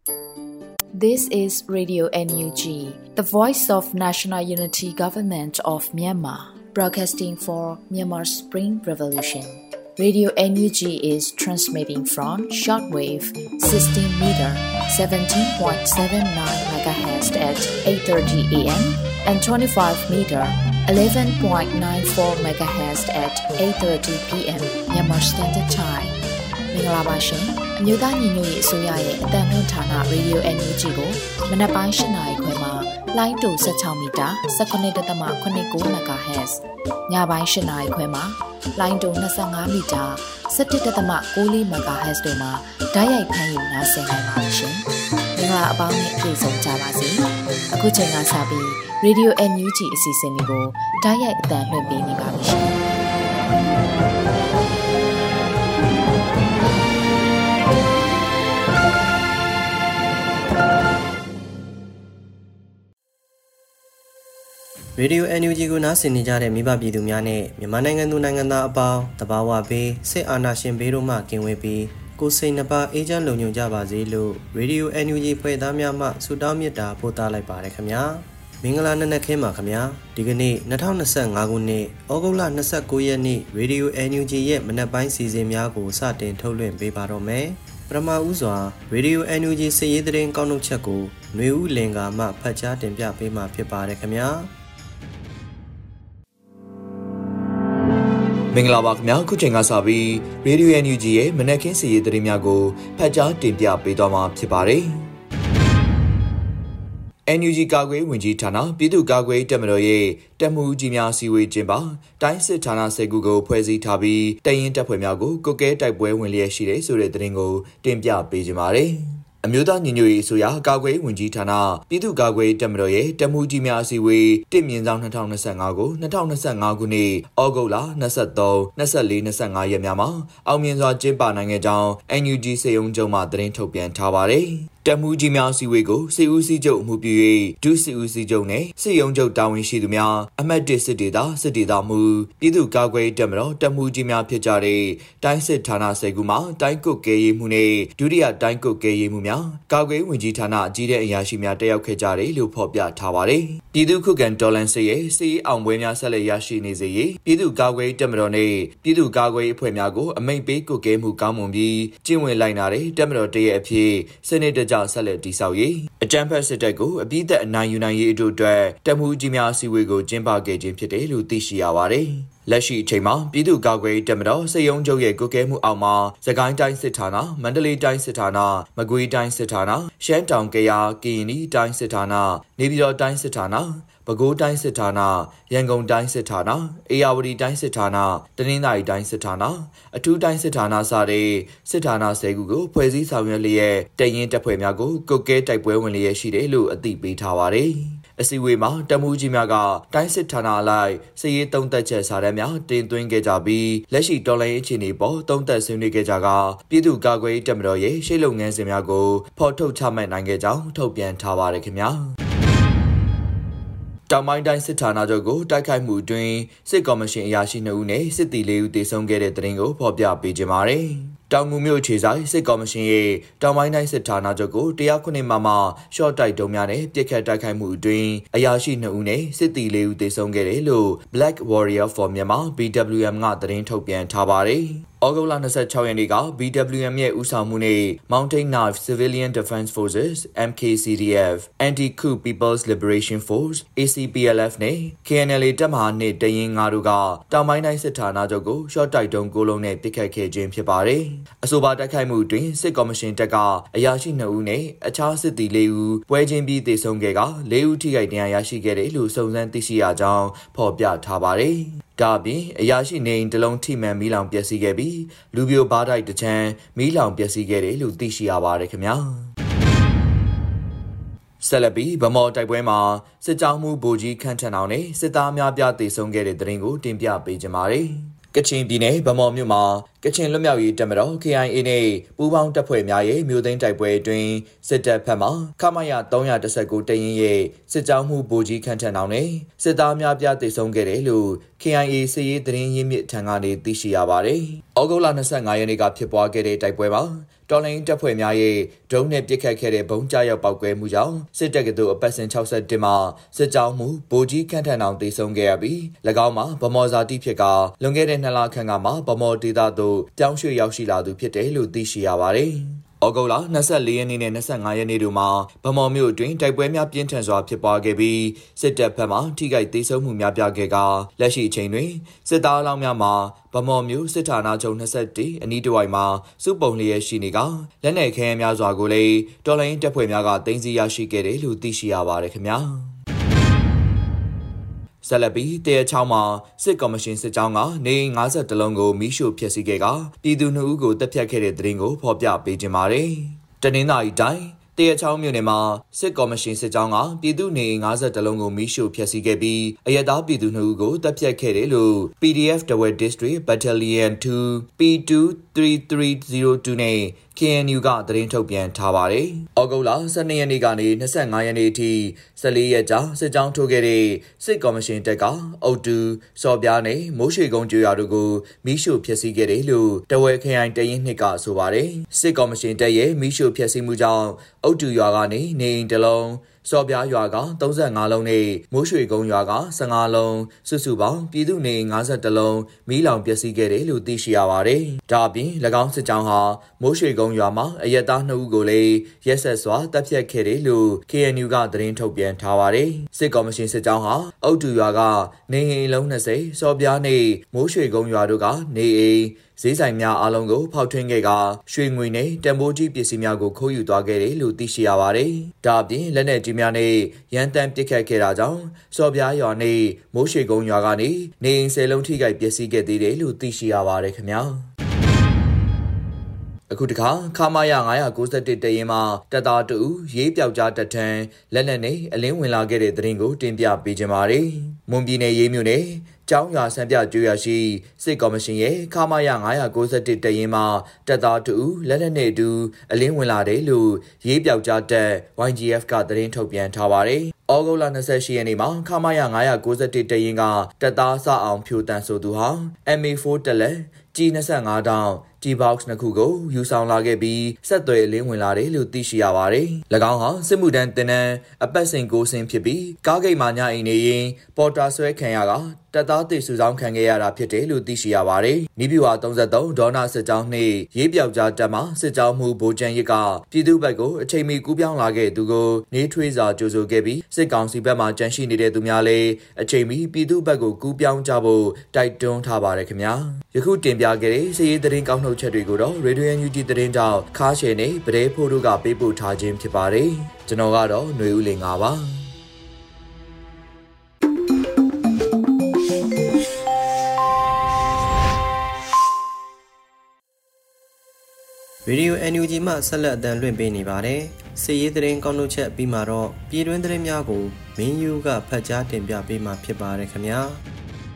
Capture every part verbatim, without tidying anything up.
This is Radio N U G, the voice of National Unity Government of Myanmar, broadcasting for Myanmar's Spring Revolution. Radio N U G is transmitting from shortwave sixteen meter seventeen point seven nine megahertz at eight thirty a m and twenty-five meter eleven point nine four megahertz at eight thirty p m Myanmar Standard Time. မင်္ဂလာပါရှင်။မြို့သားညီညွတ်ရေးအစိုးရရဲ့အသံလွှင့်ဌာန Radio N U G ကိုမနက်ပိုင်း၈နာရီခွဲမှာလိုင်းတူ၁၆မီတာ၁၉.၇၉ MHz ညပိုင်း၈နာရီခွဲမှာလိုင်းတူ၂၅မီတာ၁၁.၉၄ MHz တို့မှာဓာတ်ရိုက်ဖမ်းယူနားဆင်နိုင်ပါတယ်ရှင်။မင်္ဂလာအပေါင်းနဲ့ပြည့်စုံကြပါစေ။အခုချိန်ကစပြီး Radio N U G အစီအစဉ်လေးကိုဓာတ်ရိုက်အသံလွှင့်ပေးနေပါပြီရှင်။ Radio N U G ကိုနားဆင်နေကြတဲ့မိဘပြည်သူများနဲ့မြန်မာနိုင်ငံသူနိုင်ငံသားအပေါင်းတဘာဝဘေးစစ်အာဏာရှင်ဘေးတို့မှကင်းဝေးပြီးကိုယ်စိတ်နှပါအေးချမ်းလုံခြုံကြပါစေလို့ Radio N U G ဖွဲ့သားများမှဆုတောင်းမေတ္တာပို့သလိုက်ပါရခင်ဗျာမင်္ဂလာနံနက်ခင်းပါခင်ဗျာဒီကနေ့၂၀၂၅ခုနှစ်ဩဂုတ်လ၂၉ရက်နေ့ Radio N U G ရဲ့မနက်ပိုင်းစီစဉ်များကိုစတင်ထုတ်လွှင့်ပေးပါတော့မယ်ပထမဦးစွာ Radio N U G စစ်ရေးသတင်းကောက်နှုတ်ချက်ကိုຫນွေဦးလင်္ကာမှဖတ်ကြားတင်ပြပေးမှာဖြစ်ပါတယ်ခင်ဗျာမင်္ဂလာပါခင်ဗျာခုချိန်ကစပြီး Radio N U G ရဲ့မနက်ခင်းစီရေးသတင်းများကိုဖတ်ကြားတင်ပြပေးသွားမှာဖြစ်ပါတယ်။ N U G ကာကွယ်ဝင်ကြီးဌာနပြည်သူ့ကာကွယ်တပ်မတော်ရဲ့တပ်မှုကြီးများစီဝေးကျင်းပတိုင်းစစ်ဌာန၁၀ခုကိုဖွဲ့စည်းထားပြီးတရင်တပ်ဖွဲ့များကိုကုတ်ကဲတိုက်ပွဲဝင်လျက်ရှိတဲ့ဆိုတဲ့သတင်းကိုတင်ပြပေးကြပါမယ်။အမျိုးသားညီညွတ်ရေးအစိုးရကာကွယ်ဝင်ကြီးဌာနပြည်သူ့ကာကွယ်တပ်မတော်ရဲ့တပ်မှုကြီးများအစည်းအဝေးတစ်မြင့်ဆောင်၂၀၂၅ကို၂၀၂၅ခုနှစ်ဩဂုတ်လ၂၃, ၂၄, ၂၅ရက်များမှာအောင်မြင်စွာကျင်းပနိုင်ခဲ့ကြောင်း N U G စေယုံချုပ်မှသတင်းထုတ်ပြန်ထားပါတယ်။တပ်မှုကြီးများအစည်းအဝေးကိုစစ်ဦးစီးချုပ်အမှုပြု၍ဒုစစ်ဦးစီးချုပ်နဲ့စစ်ရုံးချုပ်တာဝန်ရှိသူများအမှတ်၁စစ်ဒေသစစ်ဒေသမှုပြည်သူ့ကာကွယ်တပ်မတော်တပ်မှုကြီးများဖြစ်ကြတဲ့တိုင်းစစ်ဌာန၁၀ခုမှတိုင်းကုတ်ကဲရေးမှုနဲ့ဒုတိယတိုင်းကုတ်ကဲရေးမှုများကာကွယ်ဝင်ကြီးဌာနအကြီးတဲ့အရာရှိများတက်ရောက်ခဲ့ကြတယ်လို့ဖော်ပြထားပါတယ်။ပြည်သူ့ခုခံတော်လှန်စစ်ရဲ့စစ်ရေးအောင်ပွဲများဆက်လက်ရရှိနေစေရေးပြည်သူ့ကာကွယ်တပ်မတော်နဲ့ပြည်သူ့ကာကွယ်အဖွဲ့များကိုအမိန့်ပေးကုတ်ကဲမှုကောင်းမွန်ပြီးကျင့်ဝတ်လိုက်နာတဲ့တပ်မတော်တရဲ့အဖြစ်စနစ်တကျဆက်လက်တည်ဆောက်ရေးအကြမ်းဖက်စစ်တပ်ကိုအပြည့်သက်အနိုင်ယူနိုင်ရေးအတွက်တပ်မှုကြီးများအစည်းအဝေးကိုကျင်းပခဲ့ခြင်းဖြစ်တယ်လို့သိရှိရပါတယ်။လက်ရှိအချိန်မှာပြည်သူ့ကာကွယ်တပ်မတော်စစ်ရုံးချုပ်ရဲ့ကုတ်ကဲမှုအောက်မှာစကိုင်းတိုင်းစစ်ဌာနမန္တလေးတိုင်းစစ်ဌာနမကွေးတိုင်းစစ်ဌာနရှမ်းတောင်ကယားကရင်နီတိုင်းစစ်ဌာနနေပြည်တော်တိုင်းစစ်ဌာနပဲခူးတိုင်းစစ်ဌာနရန်ကုန်တိုင်းစစ်ဌာနအေရဝတီတိုင်းစစ်ဌာနတနင်္သာရီတိုင်းစစ်ဌာနအထူးတိုင်းစစ်ဌာနစတဲ့စစ်ဌာန၁၀ခုကိုဖွဲ့စည်းဆောင်ရွက်လျက်တရင်တပ်ဖွဲ့များကိုကုတ်ကဲတိုက်ပွဲဝင်လျက်ရှိတယ်လို့အသိပေးထားပါတယ်။အစည်းအဝေးမှာတပ်မှုကြီးများကတိုင်းစစ်ဌာနအလိုက်စစ်ရေးသုံးသက်ချက်စာတမ်းများတင်သွင်းခဲ့ကြပြီးလက်ရှိတော်လှန်ရေးအခြေအနေပေါ်သုံးသက်ဆွေးနွေးခဲ့ကြကပြည်သူ့ကာကွယ်တပ်မတော်ရဲ့ရှေ့လုပ်ငန်းစဉ်များကိုဖော်ထုတ်ချမှတ်နိုင်ခဲ့ကြောင်းထုတ်ပြန်ထားပါတယ်ခင်ဗျာ။တောင်ပိုင်းတိုင်းစစ်ဌာနချုပ်ကိုတိုက်ခိုက်မှုအတွင်းစစ်ကော်မရှင်အရာရှိနှစ်ဦးနဲ့စစ်သည်လေးဦးသေဆုံးခဲ့တဲ့တဲ့တင်ကိုဖော်ပြပေးကြပါမယ်။တောင်ငူမြို့ခြေဆိုင်စစ်ကော်မရှင်ရဲ့တောင်ပိုင်းတိုင်းစစ်ဌာနချုပ်ကို၁၀၇မမရှော့တိုက်တုံးများနဲ့ပြစ်ခတ်တိုက်ခိုက်မှုအတွင်းအရာရှိနှစ်ဦးနဲ့စစ်သည်လေးဦးသေဆုံးခဲ့တယ်လို့ Black Warrior for Myanmar B W M ကသတင်းထုတ်ပြန်ထားပါတယ်။ဩဂုတ်လ၂၆ရက်နေ့က B W M ရဲ့ဦးဆောင်မှုနဲ့ Mountain Knife Civilian Defense Forces M K C D F Anti-Coup People's Liberation Force A C P L F နဲ့ K N L A တပ်မဟာနှစ်တရင်၅တို့ကတောင်ပိုင်းတိုင်းစစ်ဌာနချုပ်ကိုရှော့တိုက်တုံး၉လုံးနဲ့ပစ်ခတ်ခဲ့ခြင်းဖြစ်ပါတယ်။အဆိုပါတိုက်ခိုက်မှုအတွင်းစစ်ကော်မရှင်တပ်ကအရာရှိနှစ်ဦးနဲ့အခြားစစ်သည်လေးဦးပွဲချင်းပြီးသေဆုံးခဲ့ကလေးဦးထိခိုက်ဒဏ်ရာရရှိခဲ့တယ်လို့စုံစမ်းသိရှိရကြောင်းဖော်ပြထားပါတယ်။ဒါအပြင်အရာရှိနေအိမ်တစ်လုံးထိမှန်မီးလောင်ပျက်စီးခဲ့ပြီးလူပြိုဘားတိုက်တစ်ချမ်းမီးလောင်ပျက်စီးခဲ့တယ်လို့သိရှိရပါတယ်ခင်ဗျာဆက်လက်ပြီးဗမော်တိုက်ပွဲမှာစစ်ကြောင်းမှုဗိုလ်ကြီးခန့်ထန်အောင်နဲ့စစ်သားများပြသေဆုံးခဲ့တဲ့တဲ့ရင်ကိုတင်ပြပေးကြပါမယ်ကချင်ပြည်နယ်ဗမော်မြို့မှာကချင်လွတ်မြောက်ရေးတပ်မတော် K I A နဲ့ပူးပေါင်းတပ်ဖွဲ့များရဲ့မြို့သိမ်းတိုက်ပွဲအတွင်းစစ်တပ်ဖက်မှခမရ၃၁၉တရင်ရဲ့စစ်ကြောင်းမှုဗိုလ်ကြီးခန့်ထန်အောင်နဲ့စစ်သားများပြသေဆုံးခဲ့တယ်လို့ K I A စစ်ရေးသတင်းရင်းမြစ်ထံကနေသိရှိရပါတယ်။ဩဂုတ်လ၂၅ရက်နေ့ကဖြစ်ပွားခဲ့တဲ့တိုက်ပွဲမှာတော်လိုင်းတပ်ဖွဲ့များရဲ့ဒရုန်းနဲ့ပစ်ခတ်ခဲ့တဲ့ဘုံကျရောက်ပောက်ကွဲမှုကြောင့်စစ်တပ်ကတို့အပတ်စဉ်၆၁မှာစစ်ကြောင်းမှုဗိုလ်ကြီးခန့်ထန်အောင်တေဆုံးခဲ့ရပြီး၎င်းမှာဗမော်ဇာတိဖြစ်ကလွန်ခဲ့တဲ့နှစ်လခန့်ကမှဗမော်ဒေသသို့ပြောင်းရွှေ့ရောက်ရှိလာသူဖြစ်တယ်လို့သိရှိရပါတယ်။ဩဂုတ်လ၂၄ရက်နေ့နဲ့၂၅ရက်နေ့တို့မှာဗမော်မြို့အတွင်းတိုက်ပွဲများပြင်းထန်စွာဖြစ်ပွားခဲ့ပြီးစစ်တပ်ဘက်မှထိခိုက်ဒေဆုံးမှုများပြားခဲ့ကလက်ရှိအချိန်တွင်စစ်သားအလောင်းများမှာဗမော်မြို့စစ်ဌာနချုပ်၂၁အနီးတစ်ဝိုက်မှာစုပုံလျက်ရှိနေကလက်နက်ခဲယမ်းများစွာကိုလည်းတော်လိုင်းတပ်ဖွဲ့များကသိမ်းဆည်းရရှိခဲ့တယ်လို့သိရှိရပါတယ်ခင်ဗျာဆက်လက်ပြီးတရချောင်းမှာစစ်ကော်မရှင်စစ်ကြောင်းကနေ၅၁လုံးကိုမိရှို့ဖျက်ဆီးခဲ့ကပြည်သူနှစ်ဦးကိုတပ်ဖြတ်ခဲ့တဲ့တဲ့ရင်ကိုဖော်ပြပေးခြင်းပါတယ်။တနင်္သာရီတိုင်းတရချောင်းမြို့နယ်မှာစစ်ကော်မရှင်စစ်ကြောင်းကပြည်သူနေ၅၁လုံးကိုမိရှို့ဖျက်ဆီးခဲ့ပြီးအရတားပြည်သူနှစ်ဦးကိုတပ်ဖြတ်ခဲ့တယ်လို့ P D F Dawei District Battalion 2 P two three three zero two နဲ့ K N U ကသတင်းထုတ်ပြန်ထားပါတယ်။ဩဂုတ်လ၁၂ရက်နေ့ကနေ၂၅ရက်နေ့အထိ၁၄ရက်ကြာစစ်ကြောင်းထိုးခဲ့တဲ့စစ်ကော်မရှင်တပ်ကအုတ်တူစော်ပြားနဲ့မိုးရွှေကုန်းကျွော်တို့ကိုမိရှို့ဖျက်ဆီးခဲ့တယ်လို့တဝဲခရိုင်တရင်နှစ်ကဆိုပါတယ်။စစ်ကော်မရှင်တပ်ရဲ့မိရှို့ဖျက်ဆီးမှုကြောင့်အုတ်တူရွာကနေနေအိမ်တစ်လုံးစော်ပြားရွာက၃၅လုံးနဲ့မိုးရွှေကုန်းရွာက၁၅လုံးစုစုပေါင်းပြည်သူနေ၅၁လုံးမီးလောင်ပျက်စီးခဲ့တယ်လို့သိရှိရပါတယ်။ဒါအပြင်၎င်းစစ်ကြောင်းဟာမိုးရွှေကုန်းရွာမှာအရက်သားနှစ်ဦးကိုလည်းရက်ဆက်စွာတပ်ဖြတ်ခဲ့တယ်လို့ K N U ကသတင်းထုတ်ပြန်ထားပါတယ်။စစ်ကော်မရှင်စစ်ကြောင်းဟာအုတ်တူရွာကနေအိမ်လုံး၂၀စော်ပြားနဲ့မိုးရွှေကုန်းရွာတို့ကနေအိမ်ဈေးဆိုင်များအလုံးကိုဖောက်ထွင်းခဲ့ကရွှေငွေနဲ့တံပိုးကြီးပစ္စည်းများကိုခိုးယူသွားခဲ့တယ်လို့သိရှိရပါတယ်။ဒါအပြင်လက်နက်ကြီးများနဲ့ရန်တမ်းပစ်ခတ်ခဲ့တာကြောင့်စော်ပြားရွာနဲ့မိုးရွှေကုန်းရွာကနေနေအိမ်ဆယ်လုံးထိခိုက်ပျက်စီးခဲ့သေးတယ်လို့သိရှိရပါတယ်ခင်ဗျာ။အခုတခါခမာယ၅၉၁တရင်မှာတပ်သားတူရေးပြောက်ကြားတပ်ထံလက်နက်နဲ့အလင်းဝင်လာခဲ့တဲ့သတင်းကိုတင်ပြပေးကြပါမယ်။မွန်ပြည်နယ်ရေးမြို့နယ်ကျောင်းရွာစံပြကျွော်ရှိစစ်ကော်မရှင်ရဲ့ခမာယ၅၉၁တရင်မှာတပ်သားတူလက်နက်နဲ့အတူအလင်းဝင်လာတယ်လို့ရေးပြောက်ကြားတပ် Y G F ကသတင်းထုတ်ပြန်ထားပါတယ်။ဩဂုတ်လ၂၈ရက်နေ့မှာခမာယ၅၉၁တရင်ကတပ်သားစအောင်ဖြိုတန်ဆိုသူဟာ M A four တက်လက်G၂၅တောင်G-box နှစ်ခုကိုယူဆောင်လာခဲ့ပြီးဆက်သွယ်အလင်းဝင်လာတယ်လို့သိရှိရပါတယ်။၎င်းဟာစစ်မှုထမ်းတင်နန်းအပတ်စဉ်ကိုစင်ဖြစ်ပြီးကားဂိတ်မှာညအိမ်နေရင်ပေါ်တာဆွဲခံရကတပ်သားတေစုဆောင်ခံခဲ့ရတာဖြစ်တယ်လို့သိရှိရပါတယ်။နီးပြူဟာ၃၃ဒေါနာစစ်ကြောင်းနှင့်ရေးပြောက်ကြားတပ်မှစစ်ကြောင်းမှုဗိုလ်ချန်ရစ်ကပြည်သူ့ဘက်ကိုအချိန်မီကူးပြောင်းလာခဲ့သူကိုနေထွေးစွာကြိုဆိုခဲ့ပြီးစစ်ကောင်စီဘက်မှကြန့်ရှိနေတဲ့သူများလည်းအချိန်မီပြည်သူ့ဘက်ကိုကူးပြောင်းကြဖို့တိုက်တွန်းထားပါတယ်ခင်ဗျာ။ယခုတင်ပြခဲ့တဲ့စစ်ရေးသတင်းကောက်နှုတ်ချက်တွေကိုတော့ Radio N U G သတင်းတောက်ခါရှယ်နဲ့ပဒဲဖိုးတို့ကပေးပို့ထားခြင်းဖြစ်ပါတယ်။ကျွန်တော်ကတော့ຫນွေဦးလင်ငါပါ။ Radio N U G မှဆက်လက်အသံလွှင့်ပေးနေပါတယ်။စစ်ရေးသတင်းကောက်နှုတ်ချက်ပြီးမှတော့ပြည်တွင်းသတင်းများကိုမင်းယူကဖတ်ကြားတင်ပြပေးမှာဖြစ်ပါတယ်ခင်ဗျာ။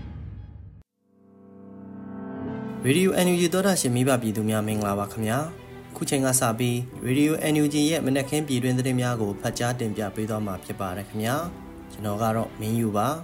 Radio N U G သောတာရှင်မိဘပြည်သူများမင်္ဂလာပါခင်ဗျာ။ခုချိန်ကစပြီး Radio N U G ရဲ့မနက်ခင်းပြည်တွင်းသတင်းများကိုဖတ်ကြားတင်ပြပေးသွားမှာဖြစ်ပါတယ်ခင်ဗျာ။ကျွန်တော်ကတော့မင်းယူပါ။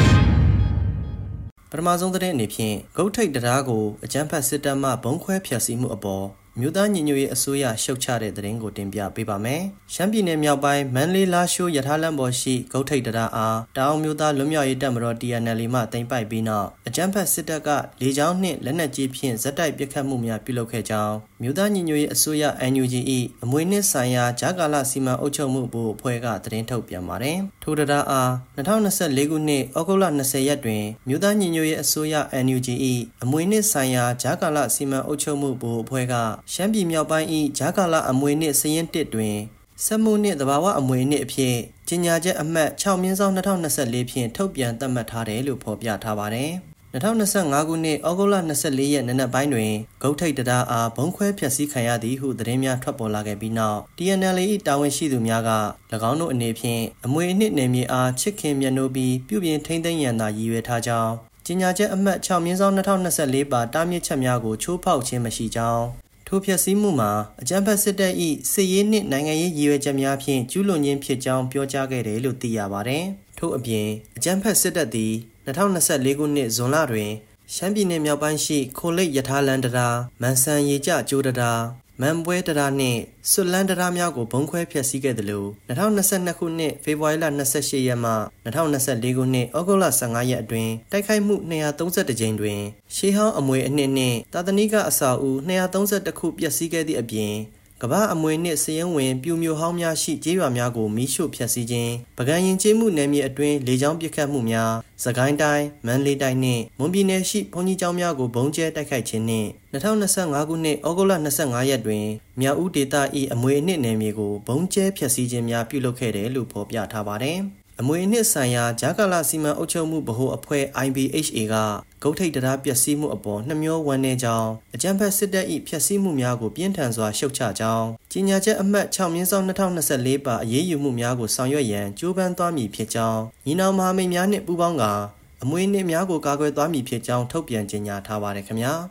ပထမဆုံးသတင်းအနေဖြင့်ဂုတ်ထိတ်တရားကိုအကြမ်းဖက်စစ်တပ်မှဘုံခွဲဖျက်ဆီးမှုအပေါ်မြို့သားညီညွတ်ရေးအစိုးရရှုတ်ချတဲ့သတင်းကိုတင်ပြပေးပါမယ်။ရှမ်းပြည်နယ်မြောက်ပိုင်းမန္တလေးလားရှိုးရထားလမ်းပေါ်ရှိဂုတ်ထိတ်တရားအားတောင်မြို့သားလွတ်မြောက်ရေးတပ်မတော် T N L မှတင်ပိုက်ပြီးနောက်အကြမ်းဖက်စစ်တပ်ကလေကြောင်းနှင့်လက်နက်ကြီးဖြင့်ဇက်တိုက်ပစ်ခတ်မှုများပြုလုပ်ခဲ့ကြောင်းမြို့သားညီညွတ်ရေးအစိုးရ N U G ၏အမွေနှစ်ဆိုင်ရာဂျာကာလစီမံအုပ်ချုပ်မှုဘို့အဖွဲ့ကသတင်းထုတ်ပြန်ပါတယ်။ထိုတရားအား၂၀၂၄ခုနှစ်ဩဂုတ်လ၂၀ရက်တွင်မြို့သားညီညွတ်ရေးအစိုးရ N U G ၏အမွေနှစ်ဆိုင်ရာဂျာကာလစီမံအုပ်ချုပ်မှုဘို့အဖွဲ့ကရှမ်းပြည်မြောက်ပိုင်း၏ဂျာကာလအမွေနှစ်စရင်တစ်တွင်စက်မှုနှင့်သဘာဝအမွေနှစ်အဖြစ်ကြီးညာချက်အမှတ်၆မြင်းဆောင်၂၀၂၄ဖြင့်ထုတ်ပြန်သတ်မှတ်ထားတယ်လို့ဖော်ပြထားပါတယ်။၂၀၂၅ခုနှစ်ဩဂုတ်လ၂၄ရက်နံနက်ပိုင်းတွင်ဂုတ်ထိတ်တရားအားဘုံခွဲဖျက်ဆီးခံရသည်ဟုသတင်းများထွက်ပေါ်လာခဲ့ပြီးနောက် T N L ၏တာဝန်ရှိသူများက၎င်းတို့အနေဖြင့်အမွေအနှစ်နယ်မြေအားချစ်ခင်မြတ်နိုးပြီးပြုပြင်ထိန်းသိမ်းရန်သာရည်ရွယ်ထားကြောင်းကြီးညာချက်အမှတ်၆မြင်းဆောင်၂၀၂၄ပါတားမြစ်ချက်များကိုချိုးဖောက်ခြင်းမရှိကြောင်းထိုဖျက်ဆီးမှုမှာအကြမ်းဖက်စစ်တပ်၏စစ်ရေးနှင့်နိုင်ငံရေးရည်ရွယ်ချက်များဖြင့်ကျူးလွန်ခြင်းဖြစ်ကြောင်းပြောကြားခဲ့တယ်လို့သိရပါတယ်။ထို့အပြင်အကြမ်းဖက်စစ်တပ်သည်၂၀၂၄ခုနှစ်ဇွန်လတွင်ရှမ်းပြည်နယ်မြောက်ပိုင်းရှိခိုလိတ်ရထားလမ်းတရားမန်ဆန်ရေကျကျိုးတရားမန်ပွဲတရာနှင့်ဆွတ်လန်းတရာများကိုဘုံခွဲဖျက်ဆီးခဲ့တယ်လို့၂၀၂၂ခုနှစ်ဖေဖော်ဝါရီလ၂၈ရက်မှ၂၀၂၄ခုနှစ်ဩဂုတ်လ၁၅ရက်အတွင်းတိုက်ခိုက်မှု၂၃၁ကြိမ်တွင်ရှေးဟောင်းအမွေအနှစ်နှင့်သာသနိကအဆောက်အဦ၂၃၁ခုပျက်စီးခဲ့သည့်အပြင်ကမ္ဘာအမွေနှင့်စည်ရင်ဝင်ပြူမျိုးဟောင်းများရှိကျေးရွာများကိုမီးရှို့ဖျက်ဆီးခြင်းပကံရင်ကျေးမှုနယ်မြေအတွင်းလေကြောင်းပစ်ခတ်မှုများစကိုင်းတိုင်းမန္တလေးတိုင်းနှင့်မွန်ပြည်နယ်ရှိဘုံကြီးကျောင်းများကိုဘုံကျဲတိုက်ခိုက်ခြင်းနှင့်၂၀၂၅ခုနှစ်ဩဂုတ်လ၂၅ရက်တွင်မြောက်ဦးဒေသ၏အမွေအနှစ်နယ်မြေကိုဘုံကျဲဖျက်ဆီးခြင်းများပြုလုပ်ခဲ့တယ်လို့ဖော်ပြထားပါတယ်အမွေအနှစ်ဆိုင်ရာဂျာကာလာစီမံအုပ်ချုပ်မှုဗဟိုအဖွဲ့ I B H A ကဂုတ်ထိပ်တရားပျက်စီးမှုအပေါ်နှမျောဝမ်းနည်းကြောင်းအကြမ်းဖက်စစ်တပ်၏ဖျက်ဆီးမှုများကိုပြင်းထန်စွာရှုတ်ချကြောင်းကြေညာချက်အမှတ်၆မြင်းဆောင်၂၀၂၄ပါအရေးယူမှုများကိုဆောင်ရွက်ရန်ကြိုးပမ်းသွားမည်ဖြစ်ကြောင်းညီနောင်မဟာမိတ်များနှင့်ပူးပေါင်းကာအမွေအနှစ်များကိုကာကွယ်သွားမည်ဖြစ်ကြောင်းထုတ်ပြန်ကြေညာထားပါတယ်ခင်ဗျာ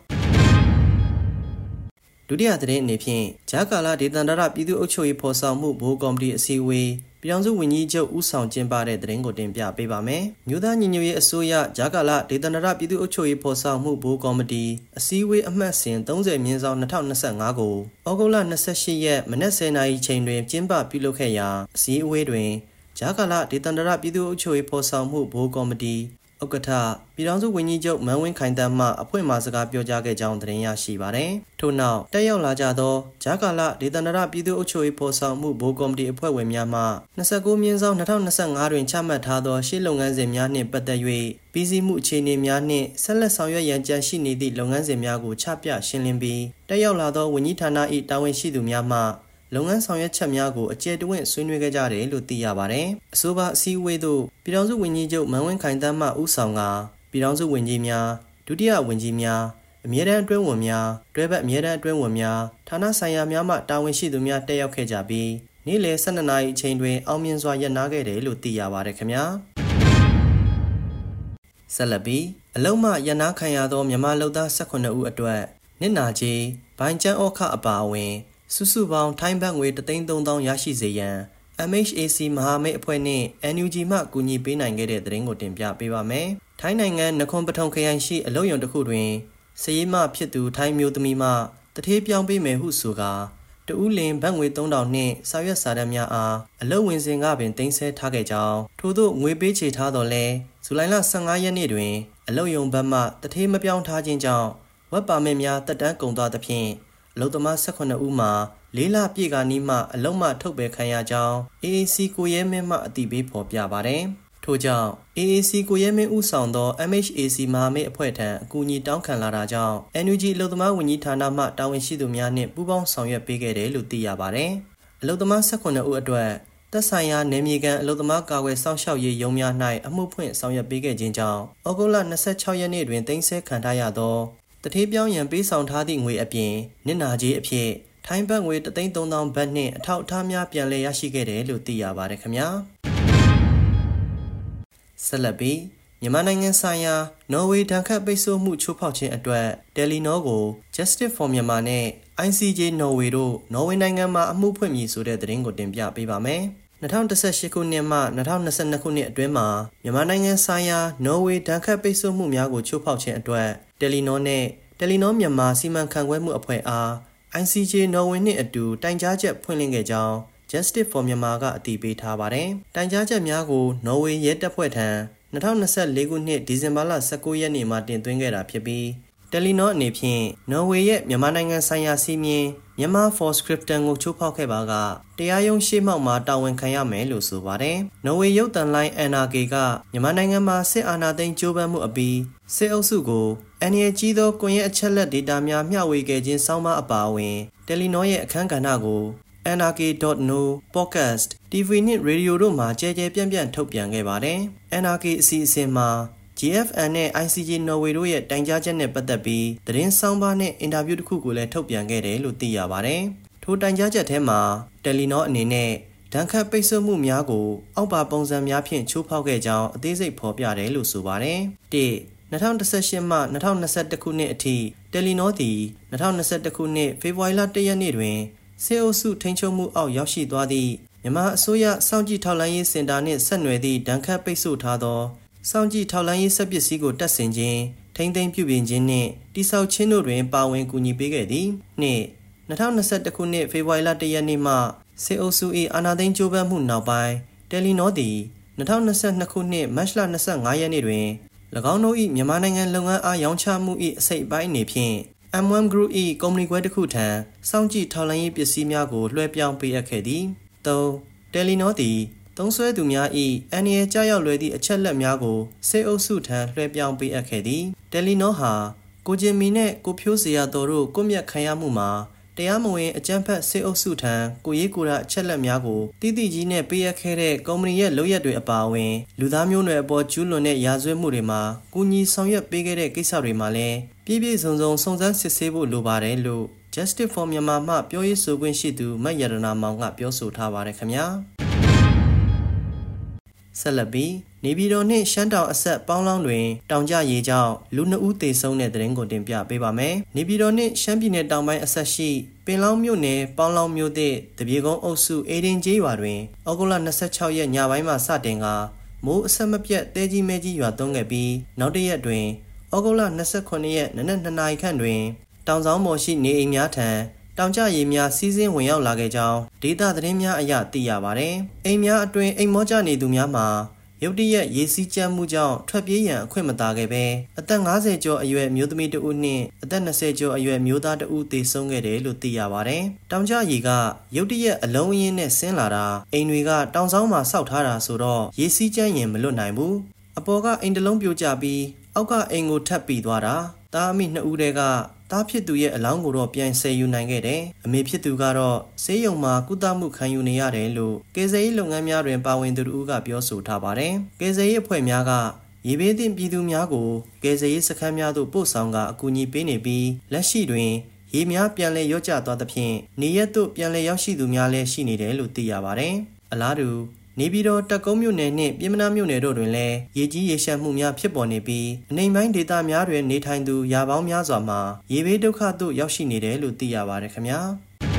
ဒုတိယသတင်းအနေဖြင့်ဂျာကာလာဒေသန္တရပြည်သူ့အုပ်ချုပ်ရေးဖော်ဆောင်မှုဗဟိုကော်မတီအစည်းအဝေးပြည်ထောင်စုဝန်ကြီးချုပ်ဦးဆောင်ကျင်းပတဲ့သတင်းကိုတင်ပြပေးပါမယ်။မြို့သားညီညွတ်ရေးအစိုးရဂျာကာလာဒေသန္တရပြည်သူ့အုပ်ချုပ်ရေးဖော်ဆောင်မှုဗဟိုကော်မတီအစည်းအဝေးအမှတ်စဉ်၃၀မြင်းဆောင်၂၀၂၅ကိုဩဂုတ်လ၂၈ရက်မနက်၁၀နာရီချိန်တွင်ကျင်းပပြုလုပ်ခဲ့ရာအစည်းအဝေးတွင်ဂျာကာလာဒေသန္တရပြည်သူ့အုပ်ချုပ်ရေးဖော်ဆောင်မှုဗဟိုကော်မတီဥက္ကဋ္ဌပြည်ထောင်စုဝန်ကြီးချုပ်မန်းဝင်းခိုင်တန်းမှအဖွင့်အမှာစကားပြောကြားခဲ့ကြောင်းသတင်းရရှိပါတယ်။ထို့နောက်တက်ရောက်လာကြသောဂျာကာလာဒေသန္တရပြည်သူ့အုပ်ချုပ်ရေးဖော်ဆောင်မှုဗဟိုကော်မတီအဖွဲ့ဝင်များမှ၂၉မြင်းဆောင်၂၀၂၅တွင်ချမှတ်ထားသောရှေ့လုပ်ငန်းစဉ်များနှင့်ပတ်သက်၍ပြည်စည်းမှုအခြေအနေများနှင့်ဆက်လက်ဆောင်ရွက်ရန်ကြံရှိနေသည့်လုပ်ငန်းစဉ်များကိုချပြရှင်းလင်းပြီးတက်ရောက်လာသောဝန်ကြီးဌာန၏တာဝန်ရှိသူများမှလုပ်ငန်းဆောင်ရွက်ချက်များကိုအကျယ်တဝင့်ဆွေးနွေးခဲ့ကြတယ်လို့သိရပါတယ်။အဆိုပါအစည်းအဝေးသို့ပြည်ထောင်စုဝန်ကြီးချုပ်မန်းဝင်းခိုင်တန်းမှဦးဆောင်ကပြည်ထောင်စုဝန်ကြီးများဒုတိယဝန်ကြီးများအမြဲတမ်းအတွင်းဝန်များတွဲဘက်အမြဲတမ်းအတွင်းဝန်များဌာနဆိုင်ရာများမှတာဝန်ရှိသူများတက်ရောက်ခဲ့ကြပြီးနေ့လယ်၁၂နာရီအချိန်တွင်အောင်မြင်စွာရပ်နားခဲ့တယ်လို့သိရပါတယ်ခင်ဗျာဆက်လက်ပြီးအလုံးမရပ်နားခံရသောမြန်မာလုပ်သား၁၈ဦးအတွက်နစ်နာကြေးဘိုင်ကျန်းဩခအပါအဝင်စုစုပေါင်းထိုင်းဘတ်ငွေတသိန်းသုံးသောင်းရရှိစေရန် M H A C မဟာမိတ်အဖွဲ့နှင့် N U G မှကူညီပေးနိုင်ခဲ့တဲ့သတင်းကိုတင်ပြပေးပါမယ်။ထိုင်းနိုင်ငံနခွန်ပထုံခရိုင်ရှိအလုပ်ရုံတစ်ခုတွင်စရေးမဖြစ်သူထိုင်းမျိုးသမီးမှတထေးပြောင်းပေးမယ်ဟုဆိုကာတဦးလင်ဘတ်ငွေသုံးထောင်နှင့်စာရွက်စာတမ်းများအားအလုပ်ဝင်စဉ်ကပင်တင်ဆက်ထားခဲ့ကြောင်းထို့သို့ငွေပေးချေထားတော်လဲဇူလိုင်လ၁၅ရက်နေ့တွင်အလုပ်ရုံဘက်မှတထေးမပြောင်းထားခြင်းကြောင့်ဝက်ပါမစ်များတက်တန်းကုန်သွားသဖြင့်အလုပ်သမား၁၈ဦးမှာလေးလပြည့်ကနီးမှအလုံးမထုတ်ပယ်ခံရကြောင်း A A C ကိုရဲမင်းမှအတိပေးဖော်ပြပါတယ်။ထို့ကြောင့် A A C ကိုရဲမင်းဦးဆောင်သော M H A C မဟာမိတ်အဖွဲ့ထံအကူအညီတောင်းခံလာတာကြောင့် N U G အလုပ်သမားဝန်ကြီးဌာနမှတာဝန်ရှိသူများနှင့်ပူးပေါင်းဆောင်ရွက်ပေးခဲ့တယ်လို့သိရပါတယ်။အလုပ်သမား၁၈ဦးအတွက်သက်ဆိုင်ရာနယ်မြေကန်အလုပ်သမားကာကွယ်စောင့်ရှောက်ရေးရုံးများ၌အမှုဖွင့်ဆောင်ရွက်ပေးခဲ့ခြင်းကြောင့်ဩဂုတ်လ၂၆ရက်နေ့တွင်တင်ဆက်ခံထားရသောတထေးပြောင်းရန်ပေးဆောင်ထားသည့်ငွေအပြင်နစ်နာကြေးအဖြစ်ထိုင်းဘတ်ငွေတသိန်းသုံးသောင်းဘတ်နှင့်အထောက်အထားများပြန်လည်ရရှိခဲ့တယ်လို့သိရပါတယ်ခင်ဗျာဆက်လက်ပြီးမြန်မာနိုင်ငံဆိုင်ရာနော်ဝေဒဏ်ခတ်ပိတ်ဆို့မှုချိုးဖောက်ခြင်းအတွက်တယ်လီနောကို Justice for Myanmar နဲ့ I C J နော်ဝေတို့နော်ဝေနိုင်ငံမှာအမှုဖွင့်မည်ဆိုတဲ့သတင်းကိုတင်ပြပေးပါမယ်၂၀၁၈ခုနှစ်မှ၂၀၂၂ခုနှစ်အတွင်းမှာမြန်မာနိုင်ငံဆိုင်ရာနော်ဝေဒဏ်ခတ်ပိတ်ဆို့မှုများကိုချိုးဖောက်ခြင်းအတွက်တယ်လီနောနဲ့တယ်လီနောမြန်မာစီမံခန့်ခွဲမှုအဖွဲ့အား I C J နော်ဝေနှင့်အတူတိုင်ကြားချက်ဖွင့်လှစ်ခဲ့ကြောင်း Justice for Myanmar ကအတည်ပြုထားပါတယ်။တိုင်ကြားချက်များကိုနော်ဝေရဲတပ်ဖွဲ့ထံ၂၀၂၄ခုနှစ်ဒီဇင်ဘာလ၁၉ရက်နေ့မှာတင်သွင်းခဲ့တာဖြစ်ပြီးတယ်လီနောအနေဖြင့်နော်ဝေရဲ့မြန်မာနိုင်ငံဆိုင်ရာစီမင်းမြန်မာ for Scripton ကိုချိုးဖောက်ခဲ့ပါကတရားရုံးရှေ့မှောက်မှာတာဝန်ခံရမယ်လို့ဆိုပါတယ်။နော်ဝေရုပ်သံလိုင်း N R K ကမြန်မာနိုင်ငံမှာစစ်အာဏာသိမ်းကြိုးပမ်းမှုအပြီးစစ်အုပ်စုကိုအန်ရကြီးသောကွန်ရက်အချက်လက်ဒေတာများမျှဝေခဲ့ခြင်းစောင်းမအပါအဝင်တယ်လီနောရဲ့အခန်းကဏ္ဍကို N R K dot no podcast T V နှင့် Radio တို့မှာကြဲကြဲပြန့်ပြန့်ထုတ်ပြန်ခဲ့ပါတယ်။ N R K အစီအစဉ်မှာ G F N နဲ့ I C J နော်ဝေတို့ရဲ့တိုင်ကြားချက်နဲ့ပတ်သက်ပြီးသတင်းဆောင်ပါနဲ့အင်တာဗျူးတစ်ခုကိုလည်းထုတ်ပြန်ခဲ့တယ်လို့သိရပါတယ်။ထိုတိုင်ကြားချက်ထဲမှာတယ်လီနောအနေနဲ့ဒဏ်ခတ်ပိတ်ဆို့မှုများကိုအောက်ပါပုံစံများဖြင့်ချိုးဖောက်ခဲ့ကြောင်းအသေးစိတ်ဖော်ပြတယ်လို့ဆိုပါတယ်။တစ်၂၀၁၈မှ၂၀၂၁ခုနှစ်အထိတယ်လီနောသည်၂၀၂၁ခုနှစ်ဖေဖော်ဝါရီလ၁ရက်နေ့တွင်စစ်အုပ်စုထိန်းချုပ်မှုအောက်ရောက်ရှိသွားသည့်မြန်မာအစိုးရစောင့်ကြည့်ထောက်လှမ်းရေးစင်တာနှင့်ဆက်နွယ်သည့်ဒဏ်ခတ်ပိတ်ဆို့ထားသောစောင့်ကြည့်ထောက်လှမ်းရေးစက်ပစ္စည်းကိုတပ်ဆင်ခြင်းထိန်းသိမ်းပြုပြင်ခြင်းနှင့်တိစောက်ခြင်းတို့တွင်ပါဝင်ကူညီပေးခဲ့သည်နှင့် 2021ခုနှစ်ဖေဖော်ဝါရီလတရက်နေ့မှစေအုပ်စု၏အာဏာသိမ်းကြိုးပမ်းမှုနောက်ပိုင်းတယ်လီနောသည်2022ခုနှစ်မတ်လ25ရက်နေ့တွင်၎င်းတို့၏မြန်မာနိုင်ငံလုပ်ငန်းအားရောင်းချမှု၏အစိတ်အပိုင်းအနေဖြင့် အမ် ဝမ် Group ၏ကုမ္ပဏီခွဲတစ်ခုထံစောင့်ကြည့်ထောက်လှမ်းရေးပစ္စည်းများကိုလွှဲပြောင်းပေးအပ်ခဲ့သည် သုံး. တယ်လီနောသည်သုံးစွဲသူများ၏အန္တရာယ်ကြားရောက်လွယ်သည့်အချက်လက်များကိုစေအုပ်စုထံလွှဲပြောင်းပေးအပ်ခဲ့သည်တယ်လီနောဟာကိုဂျင်မီနှင့်ကိုဖြိုးစရာတော်တို့ကွပ်မျက်ခံရမှုမှာတရားမဝင်အကြမ်းဖက်စေအုပ်စုထံကိုရေးကိုရာအချက်လက်များကိုတိတိကြီးနဲ့ပေးအပ်ခဲ့တဲ့ကုမ္ပဏီရဲ့လုပ်ရက်တွေအပါအဝင်လူသားမျိုးနွယ်အပေါ်ကျူးလွန်တဲ့ရာဇဝတ်မှုတွေမှာကူညီဆောင်ရွက်ပေးခဲ့တဲ့ကိစ္စတွေမှာလည်းပြည့်ပြည့်စုံစုံစုံစမ်းစစ်ဆေးဖို့လိုပါတယ်လို့ Justice for Myanmar မှပြောရေးဆိုခွင့်ရှိသူမတ်ရတနာမောင်ကပြောဆိုထားပါတယ်ခင်ဗျာဆက်လက်ပြီးနေပြည်တော်နှင့်ရှမ်းတောင်အဆက်ပေါင်းလောင်းတွင်တောင်ကျရေကြောင့်လူနှစ်ဦးသေဆုံးတဲ့သတင်းကိုတင်ပြပေးပါမယ်။နေပြည်တော်နှင့်ရှမ်းပြည်နယ်တောင်ပိုင်းအဆက်ရှိပင်လောင်းမြို့နယ်ပေါင်းလောင်းမြို့သည့်တပြေကုန်းအုပ်စုအေဒင်ကျေးရွာတွင်ဩဂုတ်လ26ရက်ညပိုင်းမှစတင်ကမိုးအဆက်မပြတ်တဲကြီးမဲကြီးရွာသွန်းခဲ့ပြီးနောက်တစ်ရက်တွင်ဩဂုတ်လ29ရက်နနက်2နာရီခန့်တွင်တောင်ဆောင်ပေါ်ရှိနေအိမ်များထံတောင်ကျရေများစီးဆင်းဝင်ရောက်လာခဲ့ကြောင်းဒေသသတင်းများအရသိရပါတယ်။အိမ်များအတွင်းအိမ်မောကျနေသူများမှာရုတ်တရက်ရေစီးကြမ်းမှုကြောင့်ထွက်ပြေးရန်အခွင့်မသာခဲ့ပဲအသက်50ကျော်အရွယ်မျိုးသမီးတဦးနှင့်အသက်20ကျော်အရွယ်မျိုးသားတဦးသေဆုံးခဲ့တယ်လို့သိရပါတယ်။တောင်ကျရေကရုတ်တရက်အလုံးအင်းနဲ့ဆင်းလာတာအိမ်တွေကတောင်ဆောင်မှာစောက်ထားတာဆိုတော့ရေစီးကြမ်းရင်မလွတ်နိုင်ဘူး။အပေါ်ကအိမ်တစ်လုံးပြိုကျပြီးအောက်ကအိမ်ကိုထပ်ပြီးသွားတာ။သားအမိနှစ်ဦးတည်းကသားဖြစ်သူရဲ့အလောင်းကိုတော့ပြန်ဆယ်ယူနိုင်ခဲ့တယ်။အမေဖြစ်သူကတော့ဆေးရုံမှာကုသမှုခံယူနေရတယ်လို့ကယ်ဆယ်ရေးလုပ်ငန်းများတွင်ပါဝင်သူတို့ကပြောဆိုထားပါတယ်။ကယ်ဆယ်ရေးအဖွဲ့များကရေဘေးသင့်ပြည်သူများကိုကယ်ဆယ်ရေးစခန်းများသို့ပို့ဆောင်ကအကူအညီပေးနေပြီးလက်ရှိတွင်ရေများပြန်လည်ရော့ကျသွားသဖြင့်နေရက်သို့ပြန်လည်ရောက်ရှိသူများလည်းရှိနေတယ်လို့သိရပါတယ်။အလားတူနေပြည်တော်တက်ကုန်းမြို့နယ်နှင့်ပြည်မနာမြို့နယ်တို့တွင်လည်းရေကြီးရေရှမ်းမှုများဖြစ်ပေါ်နေပြီးအနိမ့်ပိုင်းဒေသများတွင်နေထိုင်သူရာပေါင်းများစွာမှာရေဘေးဒုက္ခသို့ရောက်ရှိနေတယ်လို့သိရပါတယ်ခင်ဗျာ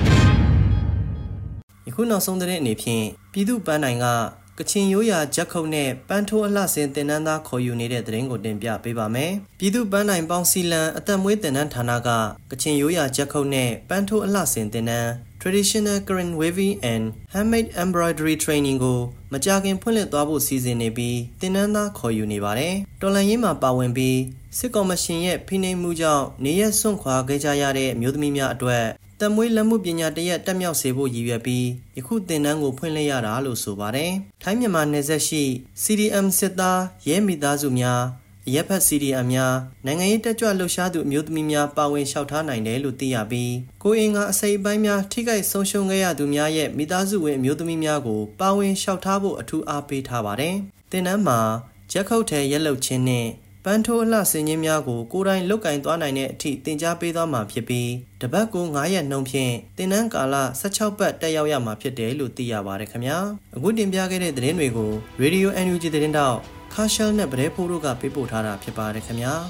ယခုနောက်ဆုံးတဲ့အနေဖြင့်ပြည်သူ့ပန်းနိုင်ကကချင်ရိုးရာဂျက်ခုတ်နဲ့ပန်းထိုးအလှဆင်တင်နန်းသားခေါ်ယူနေတဲ့သတင်းကိုတင်ပြပေးပါမယ်ပြည်သူ့ပန်းနိုင်ပေါင်းစီလံအသက်မွေးတင်နန်းဌာနကကချင်ရိုးရာဂျက်ခုတ်နဲ့ပန်းထိုးအလှဆင်တင်နန်းTraditional Current Weaving and Handmade Embroidery Training ကိုမကြာခင်ဖွင့်လှစ်သွားဖို့စီစဉ်နေပြီးသင်တန်းသားခေါ်ယူနေပါတယ်။တော်လှန်ရေးမှာပါဝင်ပြီးစစ်ကော်မရှင်ရဲ့ဖိနှိပ်မှုကြောင့်နေရက်စွန့်ခွာခဲ့ကြရတဲ့မျိုးသမီးများအတွက်တမွေးလက်မှုပညာတရက်တက်မြောက်စေဖို့ရည်ရွယ်ပြီးယခုသင်တန်းကိုဖွင့်လှစ်ရတာလို့ဆိုပါတယ်။ထိုင်းမြန်မာနယ်စပ်ရှိ စီ ဒီ အမ် စစ်သားရဲမိသားစုများအရက်ဖက် စီ ဒီ အမ် များနိုင်ငံရေးတက်ကြွလှုပ်ရှားသူအမျိုးသမီးများပါဝင်လျှောက်ထားနိုင်တယ်လို့သိရပြီးကိုအင်ကအစိပ်အပိုင်းများထိခိုက်ဆုံးရှုံးခဲ့ရသူများရဲ့မိသားစုဝင်အမျိုးသမီးများကိုပါဝင်လျှောက်ထားဖို့အထူးအားပေးထားပါတယ်။သင်တန်းမှာဂျက်ခုတ်ထဲရက်လုတ်ခြင်းနဲ့ပန်းထိုးအလှဆင်ခြင်းများကိုကိုယ်တိုင်လုတ်ကင်သွားနိုင်တဲ့အထိသင်ကြားပေးသွားမှာဖြစ်ပြီးတပတ်ကို9ရက်နှုန်းဖြင့်သင်တန်းကာလ16ပတ်တက်ရောက်ရမှာဖြစ်တယ်လို့သိရပါတယ်ခင်ဗျာ။အခုတင်ပြခဲ့တဲ့သတင်းတွေကို Radio အန် ယူ ဂျီ သတင်းတောက်ခါရှယ်နဲ့ဗရဲဖိုးတို့ကပေးပို့ထားတာဖြစ်ပါတယ်ခင်ဗျာ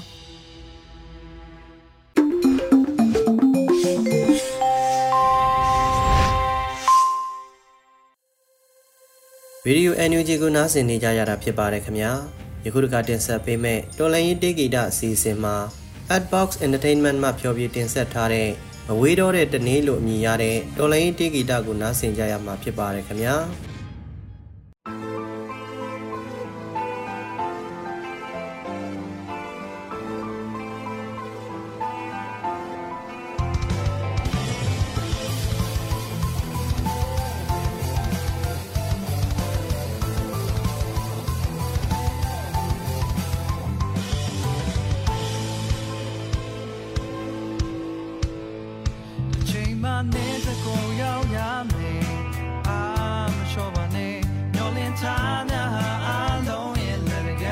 ဗီဒီယို အန် ယူ ဂျီ ကိုနားဆင်နေကြရတာဖြစ်ပါတယ်ခင်ဗျာယခုတခါတင်ဆက်ပေးမယ့်တော်လိုင်းရေးတေးဂီတအစီအစဉ်မှာ Adbox Entertainment မှဖျော်ဖြေတင်ဆက်ထားတဲ့မဝေးတော့တဲ့တနေ့လို့အမည်ရတဲ့တော်လိုင်းရေးတေးဂီတကိုနားဆင်ကြရမှာဖြစ်ပါတယ်ခင်ဗျာနေတဲ့ကိုရောက်ရမယ်အာမလျှော့ပါနဲ့ညှော်လင့်ထားများအားလုံးရဲ့လက်က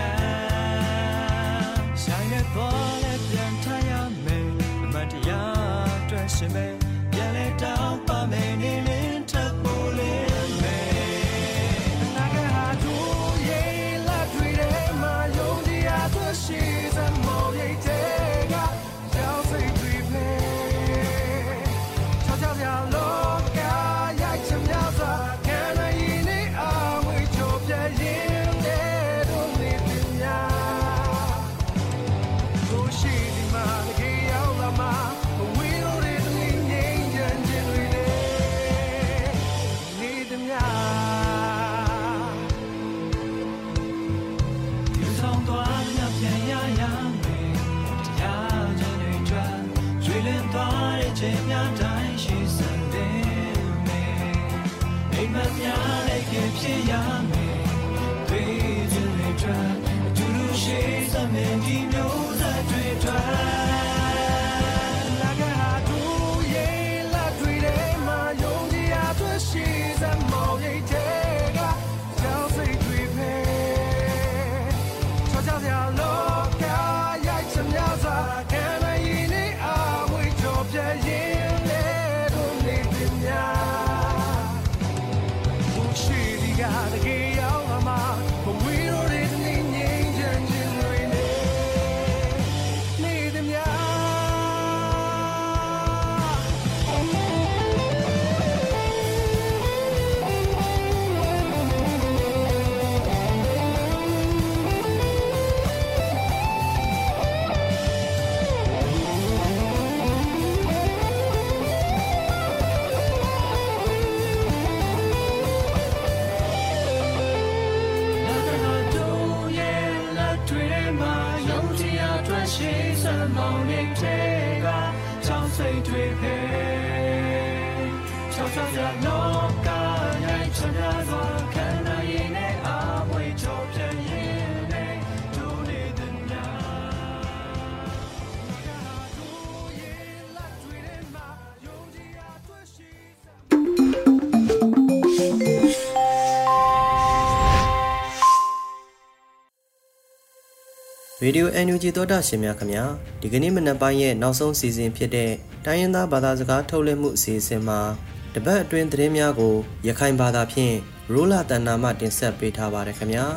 ဆိုင်တဲ့ပေါ်နဲ့ပြန်ထားရမယ်အမတရားအတွက်ရှင်မယ်ပြန်လဲတောင်းပါမယ်နေလင်းထပ်ဖို့လေမယ်နာကဟာသူရဲ့လက်တွေထဲမှာယုံကြည်အားသွရှိစမောရိတ်တဲ့ကကြောက်စိတ်တွေပဲရှိဒီမှာတကယ်ရောက်လာမှာဝေးလို့တဲ့ချိန်များတိုင်းရှိစံတယ်မယ်အိမ်မများလည်းဖြစ်ရမယ်တွေ့ကြတွေထွက်အတူတူရှိစမယ်ဒီမျိုးသားတွေထွက်ရေဒီယို အန် ယူ ဂျီ သောတာရှင်များခင်ဗျာဒီကနေ့မနက်ပိုင်းရဲ့နောက်ဆုံးစီစဉ်ဖြစ်တဲ့တိုင်းရင်းသားဘာသာစကားထုတ်လွှင့်မှုအစီအစဉ်မှာတပတ်အတွင်းသတင်းများကိုရခိုင်ဘာသာဖြင့်ရိုးလာတန်နာမှတင်ဆက်ပေးထားပါတယ်ခင်ဗျာ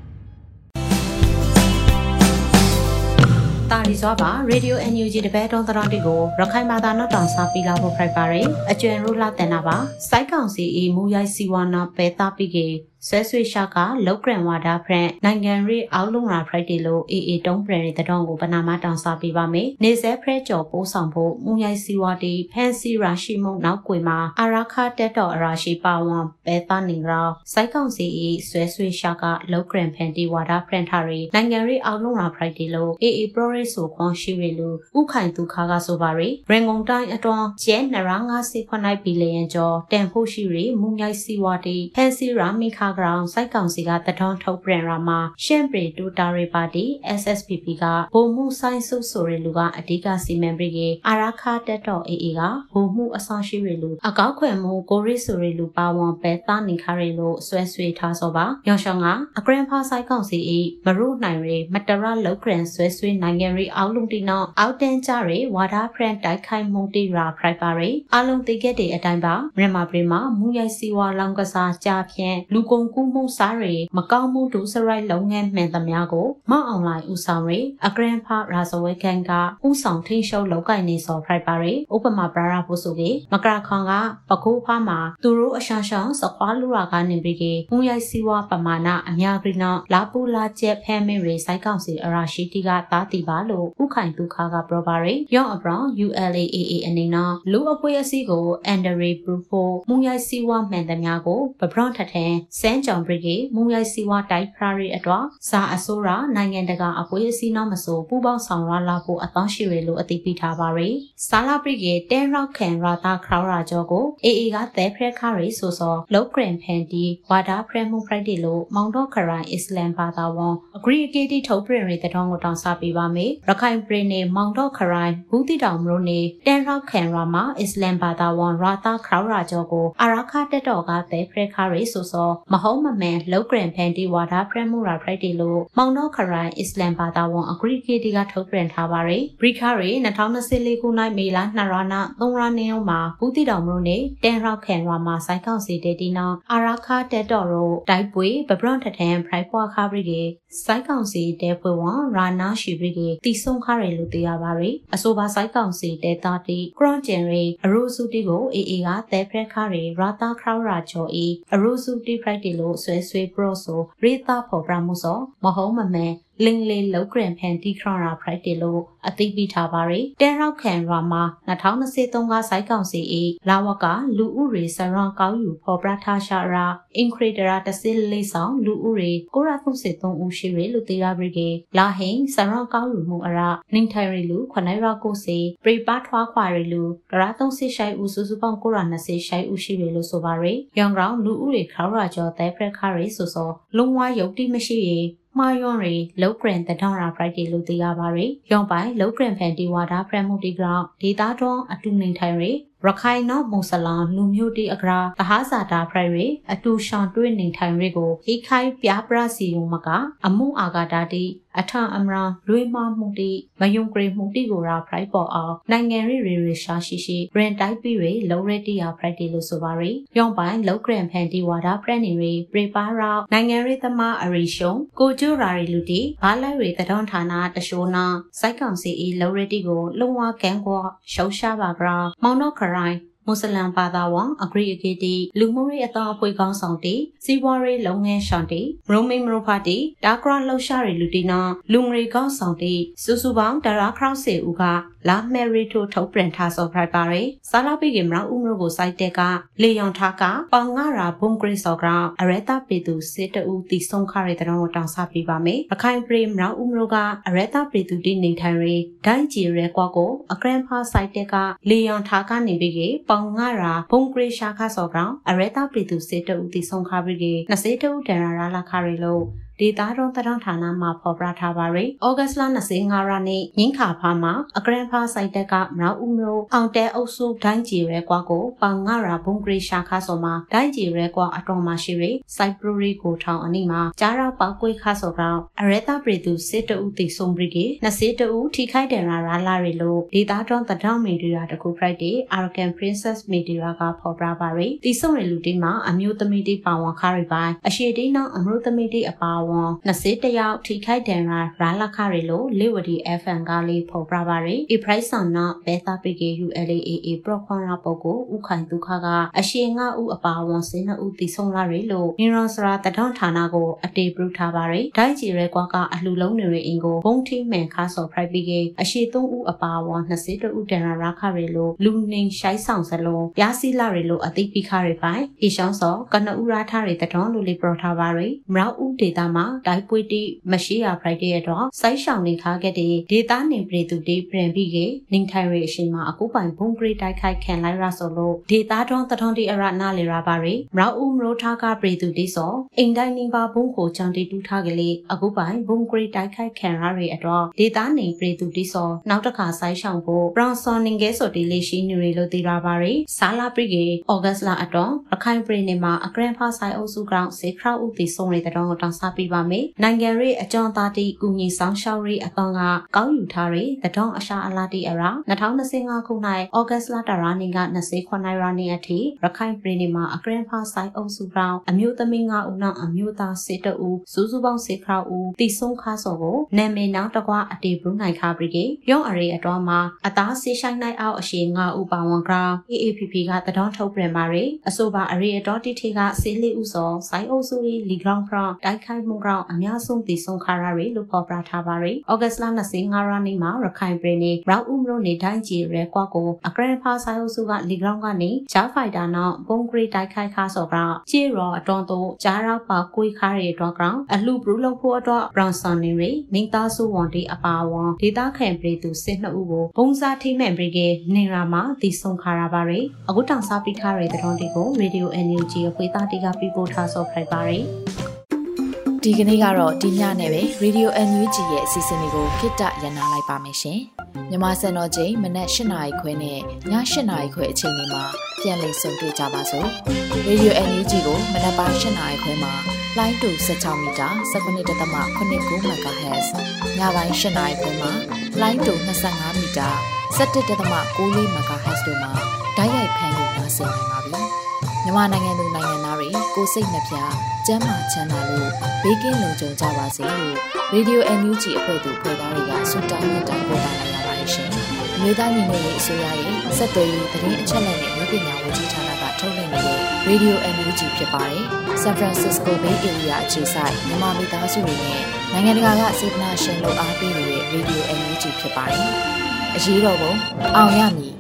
တာလီစွာပါရေဒီယို အန် ယူ ဂျီ တပတ်တော်တော်တီကိုရခိုင်ဘာသာနောက်တောင်စာပြီးလာဖို့ဖိုက်ပါရယ်အကျွမ်းရိုးလာတန်နာပါစိုက်ကောင်စီအီမူရိုက်စီဝါနာပဲသားပြီးကေဆွဲဆွေရှာကလောက်ကရန်ဝါဒါဖရန့်နိုင်ငံရေးအောက်လုံရာဖရိုက်တီလိုအေအေတုံးပရတဲ့တောင်ကိုပနာမတောင်စာပေးပါမယ်နေဆက်ဖရဲကျော်ပိုးဆောင်ဖို့မူရိုက်စီဝါတီဖန်စီရာရှိမုံနောက်ကွေမှာအာရာခတက်တော်အရာရှိပါဝန်ပဲသားနေရောစိုက်ကောင်စီအီဆွဲဆွေရှာကလောက်ကရန်ဖန်တီဝါဒါဖရန့်ထားရီနိုင်ငံရေးအောက်လုံရာဖရိုက်တီလိုအေအေပရိုရဲဆိုခွန်ရှိရီလူဥခိုင်သူခါကဆိုပါရီရန်ကုန်တိုင်းအတွန်းကျဲနရာငါးစိခွန်နိုင်ဘီလီယံကျော်တန်ဖို့ရှိရီမူရိုက်စီဝါတီဖန်စီရာမိခါကောင်စိုက်ကောင်စီကတထောင်းထုတ်ပြန်ရာမှာရှမ်ပရီတူတာရီပါတီ เอส เอส พี พี ကဘုံမှုဆိုင်စုဆိုရီလူကအဓိကစီမံပြီးကအာရာခတက်တော်အေအေကဘုံမှုအဆောင်ရှိရီလူအကောက်ခွဲမှုကိုရီဆိုရီလူပါဝန်ပဲသားနေခါရီလို့ဆွဲဆွေထားစောပါရောင်ရှောင်းကအဂရန်ဖာစိုက်ကောင်စီအေမရုနိုင်ရီမတရလောက်ကရန်ဆွဲဆွေနိုင်ငံရီအောက်လုံတီနောအောက်တန်းကြရီဝါဒါဖရန်တိုက်ခိုင်မှုတီရာဖရိုက်ပါရီအလုံးတိကက်တဲ့အတိုင်းပါမြန်မာပြည်မှာမူရိုက်စီဝါလောင်ကစားကြဖြင့်လူကုန်ကူးမှုစားရီမကောင်းမှုဒုစရိုက်လုပ်ငန်းမှန်သမျှကိုမောက်အွန်လိုင်းဦးဆောင်ရီအဂရန်ဖာရာဇဝဲကန်ကဦးဆောင်ထိန်းချုပ်လုပ်ကိုင်နေစောဖရိုက်ပါရီဥပမာပရာဖို့ဆိုကေမကရခွန်ကပကူဖာမှာသူတို့အရှာရှောင်းစခွာလူရာကနေပြီးကေမူရိုက်စီဝါပမာဏအများကြီးနော်လာပူလာကျက်ဖဲမင်းရီစိုက်ကောင်စီအရာရှိတီကတာတီပါလို့ဥခိုင်ဒုခါကပြောပါရီရောင်းအပရောင် ယူ အယ် အေ အေ အေ အနေနဲ့လူအပွေအစည်းကိုအန်ဒရီပရူဖို့မူရိုက်စီဝါမှန်သမျှကိုပပရောင်းထထန်စန်းကြောင်ဘရီကေမူရိုက်စီဝါတိုက်ဖရာရီအတွက်စာအစိုးရနိုင်ငံတကာအပွေအစည်းနောက်မဆိုပူပေါင်းဆောင်ရလာဖို့အသောရှိရလို့အသိပေးထားပါရီစာလာပရီကေတဲရောက်ခံရာတာခရောရာကျော်ကိုအေအေကသဲဖရက်ခါရီဆိုစောလောက်ကရင်ဖန်တီဝါဒါဖရမှုဖရိုက်တီလို့မောင်တော့ခရိုင်အစ္စလမ်ဘာသာဝန်အဂရီအကေတီထုတ်ပြန်ရီတဲ့တောင်းကိုတောင်းစားပေးပါမယ်ရခိုင်ပြည်နယ်မောင်တော့ခရိုင်ဘူးတီတောင်မြို့နယ်တဲရောက်ခံရာမှာအစ္စလမ်ဘာသာဝန်ရာတာခရောရာကျော်ကိုအာရာခတက်တော်ကသဲဖရက်ခါရီဆိုစောမဟုတ်မမှန်လောက်ကရင်ဖန်တီဝါဒါဖရမှုရာဖရိုက်တီလို့မောင်တော့ခရိုင်အစ္စလမ်ဘာသာဝန်အဂရီကေတီကထုတ်ပြန်ထားပါရီဘရီခါရီ၂၀၂၄ခုနှစ်မေလ၂ရနာ၃ရနေအောင်မှာဘူးတီတောင်မြို့နယ်တဲရောက်ခံရာမှာစိုက်ကောက်စီတေတီနောင်အာရာခတက်တော်တို့တိုက်ပွဲပပရွန်ထထန်ဖရိုက်ပွားခါဘရီကေစိုက်ကောင်စီတဲပွဲဝန်ရာနာရှိဘရီကေတီဆုံခါရီလို့သိရပါရီအဆိုပါစိုက်ကောင်စီတဲတာတီကရွန်ဂျန်ရီအရိုစုတီကိုအေအေကသဲဖရက်ခါရီရာတာခရောရာချော်အီအရိုစုတီဖရိုက်တီလို့ဆွဲဆွဲပရောဆိုရီတာဖော်ပရမှုစောမဟုတ်မမဲလင်းလေးလောက်ဂရန်ဖန်တီခရရာဖရိုက်တေလို့အသိပေးထားပါရယ်တဲရောက်ခံရာမှာ၂၀၂၃ကစိုက်ကောင်စီ၏လာဝကလူဥရေစရန်ကောက်ယူဖော်ပြထားရှာရာအင်ခရီဒရာတစစ်လေးဆောင်လူဥရေကိုရာသုံးစစ်သုံးဦးရှိရလို့သိရပါရယ်လာဟင်စရန်ကောက်ယူမှုအရာနှင်ထိုင်ရလူခနိုင်ရာကိုစီပရိပါထွားခွာရလူကရာသုံးစစ်ရှိုင်ဦးစုစုပေါင်းကိုရာနှစ်စစ်ရှိုင်ဦးရှိရလို့ဆိုပါရယ်ရောင်ကောင်လူဥရေခရရာကျော်တဲဖရက်ခါရီဆိုဆိုလုံးဝယုတ်တိမရှိရမာယွန်ရီလောဂရန်တထောင်ရာဖရိုက်တီလို့သိရပါရယ်ရောင်ပိုင်လောဂရန်ဖန်တီဝါဒဖရမှုတီဂရောင်းဒေတာတွန်းအတူနေထိုင်ရရခိုင်နော်မုံဆလန်လူမျိုးတီအကရာတဟာဇာတာဖရိုက်ရီအတူရှောင်းတွဲနေထိုင်ရကိုဟိခိုင်ပြပရစီယုံမကအမှုအာဂါတာတီအထအမရာလွေးမမှုတီမယုံကြည်မှုတီကိုရာဖရိုက်ပေါ်အောင်နိုင်ငံရီရီရီရှာရှိရှိရန်တိုက်ပြီးရလောရတီယာဖရိုက်တီလို့ဆိုပါရယ်ရောင်ပိုင်လောဂရန်ဖန်တီဝါဒဖရက်နေရီပရိပါရာနိုင်ငံရီသမားအရီရှုံကိုကျူရာရီလူတီဘာလိုက်ရီတတော်ဌာနတရှိုးနာစိုက်ကောင်စီအီလောရတီကိုလုံဝကန်ကွာရှောက်ရှာပါကရာမောင်တော့ခရိုင်မွတ်စလင်ဘာသာဝန်အဂရိအကေတီလူမှုရေးအတော်အပွေကောင်းဆောင်တီစီးပွားရေးလုပ်ငန်းရှောင်းတီရိုမင်မရိုဖာတီဒါကရလှရှာရီလူတီနာလူငရီကောင်းဆောင်တီစုစုပေါင်းတရာခရောက်စေဦးကလာမယ်ရီထိုထုတ်ပြန်ထားစောဖရိုက်ပါရယ်ဆာလာပိကေမရာဦးမျိုးကိုစိုက်တဲ့ကလေယောင်ထားကပေါင်ငါရာဘုံဂရိစောကရာအရတာပေသူစစ်တူတီဆုံးခရဲတဲ့တော်တောင်စားပြပါမယ်အခိုင်ပရိမရာဦးမျိုးကအရတာပေသူတီနေထိုင်ရီဒိုင်းဂျီရဲကွာကိုအကရန်ဖာစိုက်တဲ့ကလေယောင်ထားကနေပြီးကေပေါင်ငါရာဘုံဂရိရှာခါစောကရာအရတာပေသူစစ်တူတီဆုံးခပြီးကေနစေတူတန်ရာလာခရဲလို့ဒေတာတော်တထောင်ဌာနမှာဖော်ပြထားပါရယ်။ဩဂတ်လ၂၅ရက်နေ့ညင်ခါဖာမှာအကရန်ဖာစိုက်တက်ကမရာဦးမျိုးအောင်တဲအုပ်စုဒိုင်းဂျီရဲကွာကိုပေါင်ငါရာဘုံဂရိရှာခါစောမှာဒိုင်းဂျီရဲကွာအတော်မရှိရယ်စိုက်ပရိုရီကိုထောင်အနိမှာကြားရောက်ပောက်ကွေးခါစောကအရတာပရိသူစစ်တူတီဆုံးပြီးကေနစေတူထိခိုက်တယ်ရာရာလာရီလို့ဒေတာတော်တထောင်မီဒီယာတကူဖရိုက်ဒေး Arkan Princess Media ကဖော်ပြပါရယ်။တီဆုံးရလူတီမှာအမျိုးသမီးတီပါဝန်ခါရီပိုင်းအရှိတီနောက်အမျိုးသမီးတီအပါဝန်နစေတယောက်ထိခိုက်တယ်ရာရာလာခရီလိုလေဝဒီ エフエム ကလေးဖော်ပြပါရယ်အပရိုက်ဆန်နာဘေတာပီကေ ယူ အယ် အေ အေ ပရခွန်ရာပုတ်ကိုဥခိုင်ဒုခကအရှိငါဥအပါဝန်စင်းနဥတီဆုံးလာရယ်လို့နီရွန်စရာတထောင်ဌာနကိုအတေပရုထားပါရယ်ဒိုင်းဂျီရဲကွာကအလှလုံးတွေအင်ကိုဘုံထိမှန်ခါဆော်ဖရိုက်ပီကေအရှိသုံးဥအပါဝန်နစေတဥတန်ရာရာခရီလို့လူနေရှိုင်းဆောင်စလုံးပြားစီလာရယ်လို့အသိပိခါရယ်ပိုင်းအရှောင်းစောကနဥရာထားရယ်တထောင်လို့လေးပရထားပါရယ်မရောက်ဥဒေတာမှာဒိုင်ပွေတီမရှိရဖရိုက်တဲ့တော့စိုက်ရှောင်းနေခါခဲ့တဲ့ဒေတာနေပြည်သူတေးပြန်ပြီးကေနေထိုင်ရအရှိန်မှာအကူပိုင်ဘုံဂရိတိုက်ခိုက်ခံလိုက်ရဆိုလို့ဒေတာတော်တထောင်တီအရနာလေရာပါရီမရောက်ဦးမရိုထားကပြည်သူတေးစောအိမ်တိုင်းနေပါဘုံကိုချန်တီတူထားကလေးအကူပိုင်ဘုံဂရိတိုက်ခိုက်ခံရရအတော့ဒေတာနေပြည်သူတေးစောနောက်တစ်ခါစိုက်ရှောင်းဖို့ဘရောင်စော်နင်ကဲဆိုတီလေးရှိနေရလို့သိရပါရီဆာလာပရိကေဩဂတ်လအတော့ရခိုင်ပြည်နယ်မှာအကရန်ဖာဆိုင်အုပ်စုကောင်စေခရဦးတီဆုံးနေတဲ့တော့တောင်စားပြပါမယ်နိုင်ငံရေးအကြောင်းသားတီကူညီဆောင်ရှောက်ရေးအကောင်ကကောက်ယူထားတဲ့တထောင်အရှာအလာတီအရာ၂၀၂၅ခုနှစ်ဩဂတ်လတရာနေက၂၉ရက်နေ့အထိရခိုင်ပြည်နယ်မှာအကရန်ဖာဆိုင်အုပ်စုကောင်အမျိုးသမီး၅ဦးနောက်အမျိုးသား၁၁ဦးစုစုပေါင်း၁၀ဦးတီဆုံးခါစောကိုနာမည်နောက်တကွအတေဘရုနိုင်ခါပြီးကေရောင်းအရေအတော်မှာအသားဆေးဆိုင်နိုင်အောင်အရှိ၅ဦးပါဝင်ကောင် အေ အေ ပီ ပီ ကတထောင်ထုတ်ပြန်ပါရယ်အဆိုပါအရေအတော်တီထေကဆေးလေးဦးစောဆိုင်အုပ်စု၏လီဂရောင်းဖရန်တိုက်ခိုက်မှုကောင်အများဆုံးတီဆုံးခါရရယ်လို့ဖော်ပြထားပါရယ်ဩဂတ်လ၂၅ရက်နေ့မှာရခိုင်ပြည်နယ်ရောက်ဦးမြို့နေတိုင်းကြီးရဲကွာကိုအကရန်ဖာဆိုင်အုပ်စုကလီဂရောင်းကနေဂျားဖိုက်တာနောက်ဘုံဂရိတိုက်ခိုက်ခါစောကကျေရောအတော်တို့ဂျားရောက်ပါကွေးခါရတဲ့တော့ကောင်အလှဘရူလုံးဖို့အတွက်ဘရောင်ဆန်နေရီမိသားစုဝန်တီအပါဝန်ဒေတာခံပြည်သူစစ်နှစ်ဦးကိုဘုံစားထိမှန်ပြီးကေနေရာမှာတီဆုံးခါရပါရယ်အခုတောင်စားပိထားရတဲ့တော်တီကိုရေဒီယို အန် ယူ ဂျီ အဖွေသားတီကပြပို့ထားစောဖိုက်ပါရယ်ဒီကနေ့ကတော့ဒီညနဲ့ပဲ Radio အန် ယူ ဂျီ ရဲ့အစီအစဉ်လေးကိုခਿੱတရနာလိုက်ပါမယ်ရှင်။မြန်မာစံတော်ချိန်မနက်၈နာရီခွဲနဲ့ည၈နာရီခွဲအချိန်တွေမှာပြန်လည်ဆုံတွေ့ကြပါစို့။ Radio အန် ယူ ဂျီ ကိုမနက်ပိုင်း၈နာရီခွဲမှာလိုင်းတူ၁၆မီတာ၁၉.၇၉ MHz ညပိုင်း၈နာရီခွဲမှာလိုင်းတူ၂၅မီတာ၁၁.၉၄ MHz တို့မှာဓာတ်ရိုက်ဖမ်းလို့နိုင်စေနိုင်ပါပြီ။မြန်မာနိုင်ငံသူနိုင်ငံသားတွေကိုစိတ်နှပြကျန်းမာချမ်းသာလို့ဘေးကင်းလုံခြုံကြပါစေလို့ Radio အန် ယူ ဂျီ အဖွဲ့သူဖွဲ့သားတွေကဆုတောင်းမြတ်တာပို့တာလာရပါတယ်ရှင်။မြေသားညီမတွေအစိုးရရဲ့စက်သွေးရေးသတင်းအချက်အလက်တွေပညာဝန်ကြီးဌာနကထုတ်လွှင့်နေတဲ့ Radio အန် ယူ ဂျီ ဖြစ်ပါတယ်။ San Francisco Bay Area အခြေစိုက်မြန်မာမိသားစုတွေနဲ့နိုင်ငံတကာကစေတနာရှင်လို့အားပေးနေတဲ့ Radio အန် ယူ ဂျီ ဖြစ်ပါတယ်။အရေးတော်ပုံအောင်ရမည်